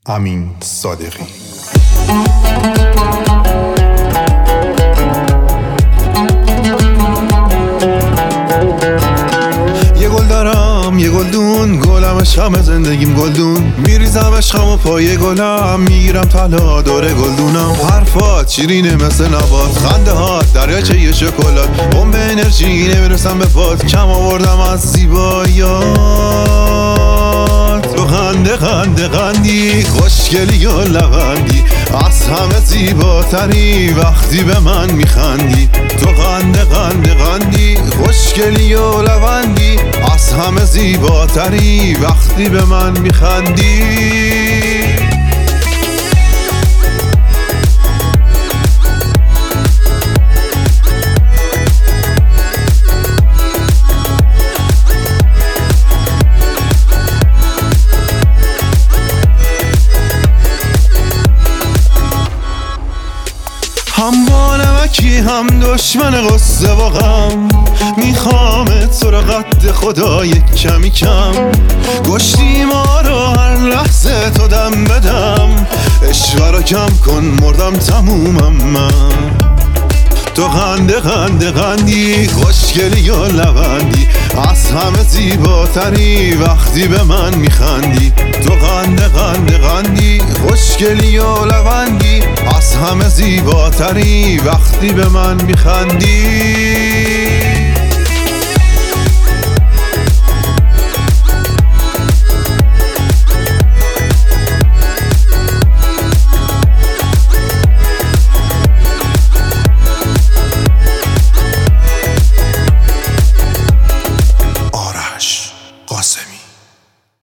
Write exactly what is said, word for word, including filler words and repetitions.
امین صادقی. یه گل دارم یه گلدون، گلمش همه زندگیم گلدون، میریزم عشقم و پای گلم، میگیرم طلا دور گلدونم. حرفات شیرینه مثل نبات، خنده هات دریاچه یه شکلات، بمب انرژی نمیرسم به پات، کم آوردم از زیباییات. تو خنده خنده خندی، خوشگلی و لبندی، از همه زیباتری وقتی به من میخندی. تو خنده خنده خندی، خوشگلی و لبندی، از همه زیباتری وقتی به من میخندی. هم با نمکی هم دشمن قصه و غم، میخوامت تو را قد خدا یک کمی کم. گشتی ما رو هر لحظه تو دم بدم، عشق را کم کن مردم تمومم من. تو خنده خنده خندی، خوشگلی و لبندی، از همه زیباتری وقتی به من میخندی. تو خنده خنده خندی، خوشگلی و لبندی، از همه زیباتری وقتی به من میخندی.